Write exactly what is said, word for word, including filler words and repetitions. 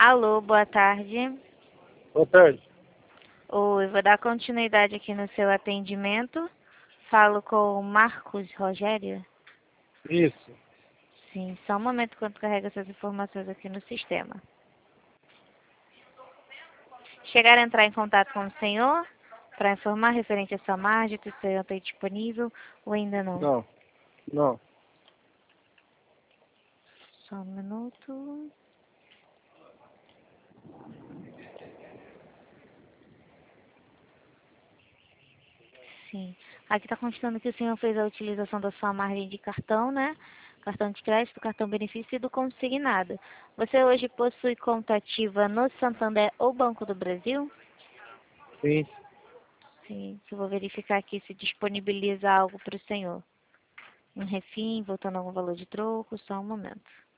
Alô, boa tarde. Boa tarde. Oi, vou dar continuidade aqui no seu atendimento. Falo com o Marcos Rogério? Isso. Sim, só um momento enquanto carrega essas informações aqui no sistema. Chegaram a entrar em contato com o senhor para informar referente a sua margem, se o senhor está disponível ou ainda não? Não. Não. Só um minuto. Sim. Aqui está constando que o senhor fez a utilização da sua margem de cartão, né? Cartão de crédito, cartão benefício e do consignado. Você hoje possui conta ativa no Santander ou Banco do Brasil? Sim. Sim. Eu vou verificar aqui se disponibiliza algo para o senhor. Um refim, voltando a algum valor de troco, só um momento.